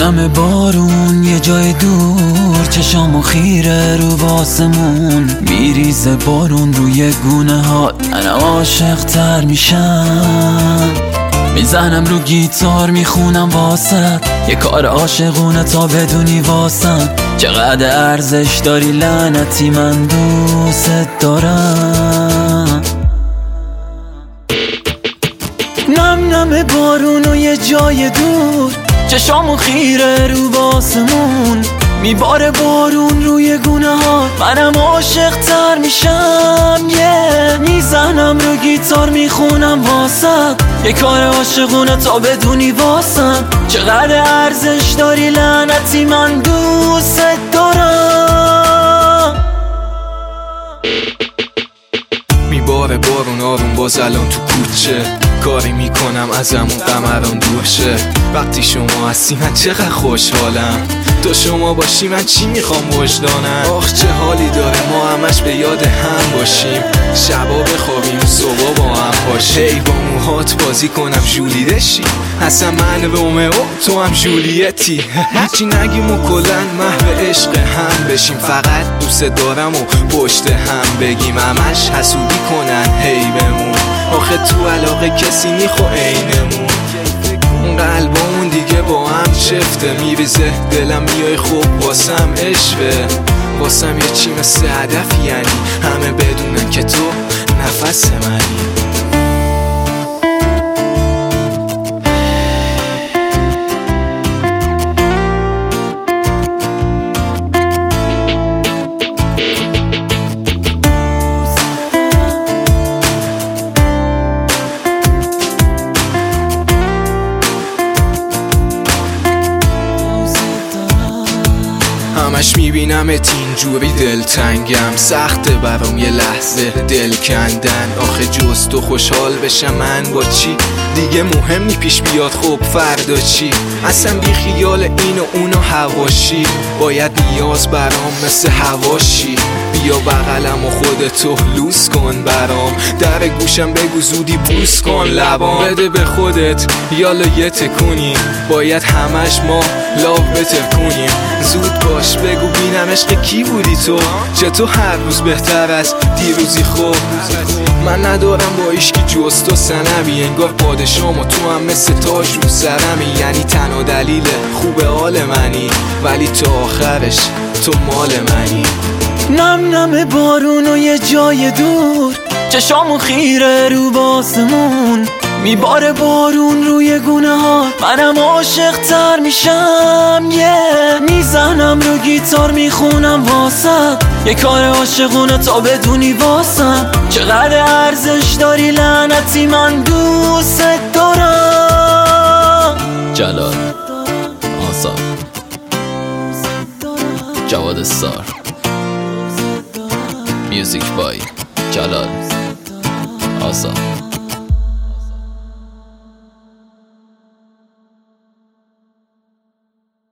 نم بارون یه جای دور، چشامو خیره رو باسمون، میریزه بارون روی گونه ها، من عاشق تر میشم. میزنم رو گیتار میخونم واسه یه کار عاشقونه تا بدونی واسم چقدر ارزش داری لعنتی، من دوست دارم. نم نم بارون و یه جای دور، چشامو خیره رو باسمون، میباره بارون روی گونه ها، منم عاشق تر میشم. میزنم رو گیتار میخونم واسه یه کار عاشقونه تا بدونی واسم چقدر ارزش داری لعنتی، من دوست دارم. میباره بارون آروم باز الان تو کوچه، کاری میکنم ازمون قمران دور شه. وقتی شما هستی من چقدر خوشحالم، تو شما باشی من چی میخوام وجدانم. آخ چه حالی داره ما همش به یاد هم باشیم، شبا بخوابیم صبح با هم باشیم. هی با موهات بازی کنم ژولیدشی، اصلا من رومئو تو هم ژولیتی. هیچی نگیم و کلن محو عشق هم بشیم، فقط دوست دارم و پشت هم بگیم، همش حسودی کنن هی بمون. آخه تو علاقه کسی میخوا عینمون، قلبمون دیگه با هم چفته، میریزه دلم میای خوب واسم عشقه، واسم یه چی مثل هدفی، یعنی همه بدونن که تو نفس منی. همش میبینمت اینجوری دلتنگم، سخته برام یه لحظه دل کندن. آخه جز تو خوشحال بشم من با چی دیگه مهم نی پیش بیاد، خب فردا چی؟ اصلا بی خیال این و اون و حواشی، باید نیاز برام مثل حواشی. بیا بغلم و خودتو لوس کن برام، در گوشم بگو زودی بوس کن لبام، بده به خودت یالا یه تکونی، باید همش ما لاو بتر کنیم. زود باش بگو بینم عشق کی بودی تو، چطور هر روز بهتر از دیروزی؟ خوب من ندارم با ایشکی جز تو سنمی، انگار پادشام و تو هم مثل تاج رو سرمی، یعنی تنها دلیل خوب حال منی، ولی تا آخرش تو مال منی. نم نم بارون و یه جای دور، چشامو خیره رو باسمون، میباره بارون روی گونه ها، منم عاشق تر میشم. میزنم رو گیتار میخونم واسه یه کار عاشقونه تا بدونی واسم چقدر ارزش داری لعنتی، من دوست دارم. جلال آسان جواد استار، میوزیک بای جلال آسان.